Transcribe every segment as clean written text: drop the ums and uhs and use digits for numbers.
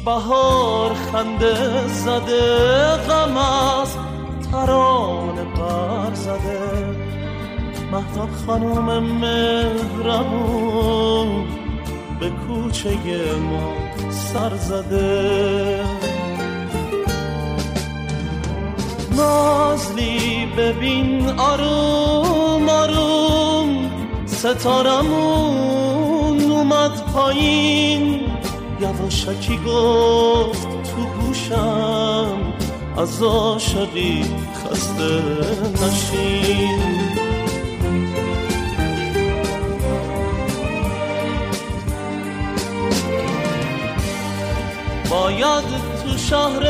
بهار خنده زده، غم از ترانه پر زده. مهتاب خانوم مهربون به کوچه ما سر زده. نازلی ببین آروم آروم، ستارمون اومد پایین. یواشکی گفت تو گوشم، از عاشقی خسته نشین. باید تو شهر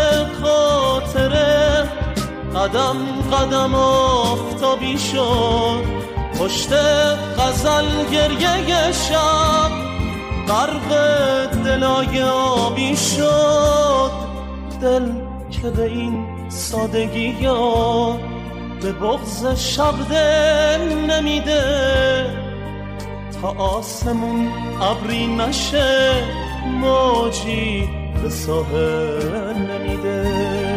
خاطره قدم قدم آفتابی شد. پشت غزل گریه شب غرق دلای آبی شد. دل که به این سادگی ها به بغض شب دل نمیده. تا آسمون ابری نشه، موجی به ساحل نمیده.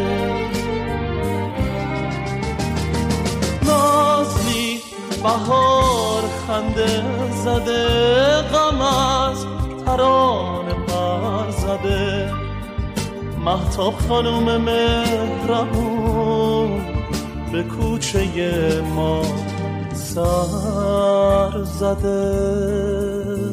نازلی بهار خنده زده، غم از ترانه پر زده. مهتاب خانوم مهربون به کوچه ما سر زده.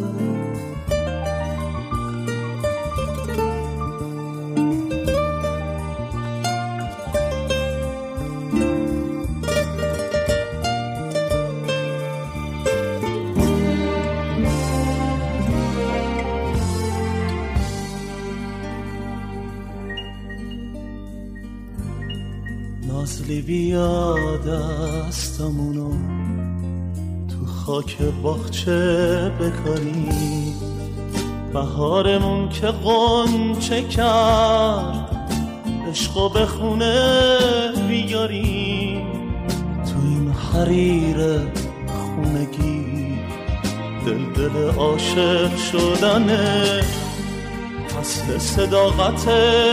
نازلی بیا دستمونو تو خاک باغچه بکاری. بهارمون که غنچه کرد، عشقو به خونه بیاری. تو این حریر خونگی دل عاشق شدنه. فصل صداقت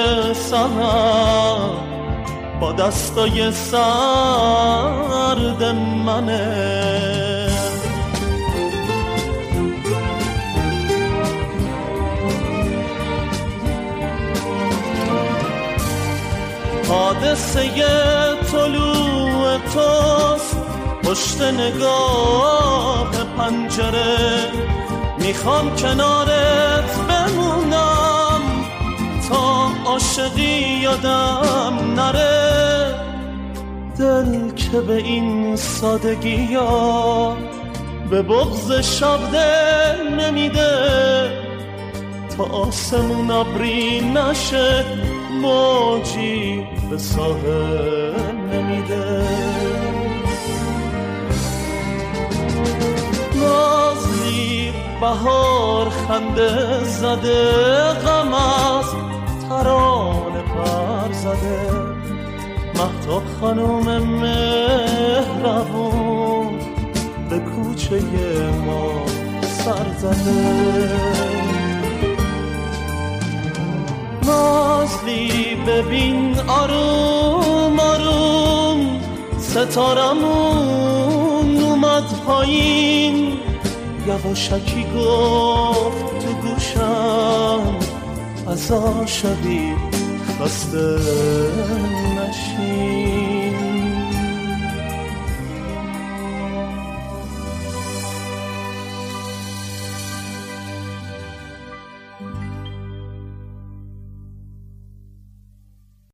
سحر با دستای سرد منه. حادثه طلوع توست پشت نگاه پنجره. میخوام کنارت بمونم تا عاشقی یادم نره. دل که به این سادگی ها به بغض شب دل نمیده. تا آسمون ابری نشه، موجی به ساحل نمیده. نازلی بهار خنده زده، غم از ترانه پر زده. مهتاب خانوم مهربون به کوچه ما سر زده. نازلی ببین آروم آروم، ستارمون اومد پایین. یواشکی گفت تو گوشم، از عاشقی خسته نشین.